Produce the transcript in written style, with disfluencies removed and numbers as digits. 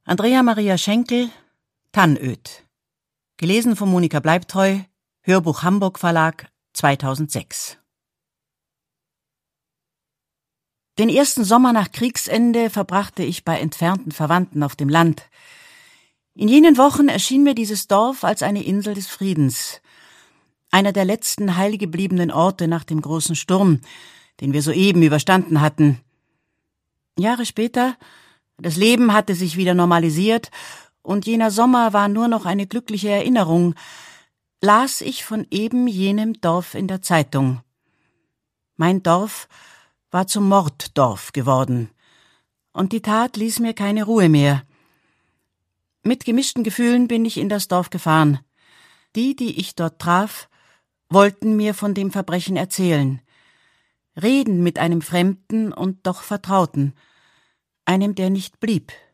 Andrea Maria Schenkel, Tannöd. Gelesen von Monika Bleibtreu, Hörbuch Hamburg Verlag, 2006. Den ersten Sommer nach Kriegsende verbrachte ich bei entfernten Verwandten auf dem Land. In jenen Wochen erschien mir dieses Dorf als eine Insel des Friedens, einer der letzten heil gebliebenen Orte nach dem großen Sturm, den wir soeben überstanden hatten. Jahre später, das Leben hatte sich wieder normalisiert und jener Sommer war nur noch eine glückliche Erinnerung, las ich von eben jenem Dorf in der Zeitung. Mein Dorf war zum Morddorf geworden, und die Tat ließ mir keine Ruhe mehr. Mit gemischten Gefühlen bin ich in das Dorf gefahren. Die ich dort traf, wollten mir von dem Verbrechen erzählen. Reden mit einem Fremden und doch Vertrauten, einem, der nicht blieb.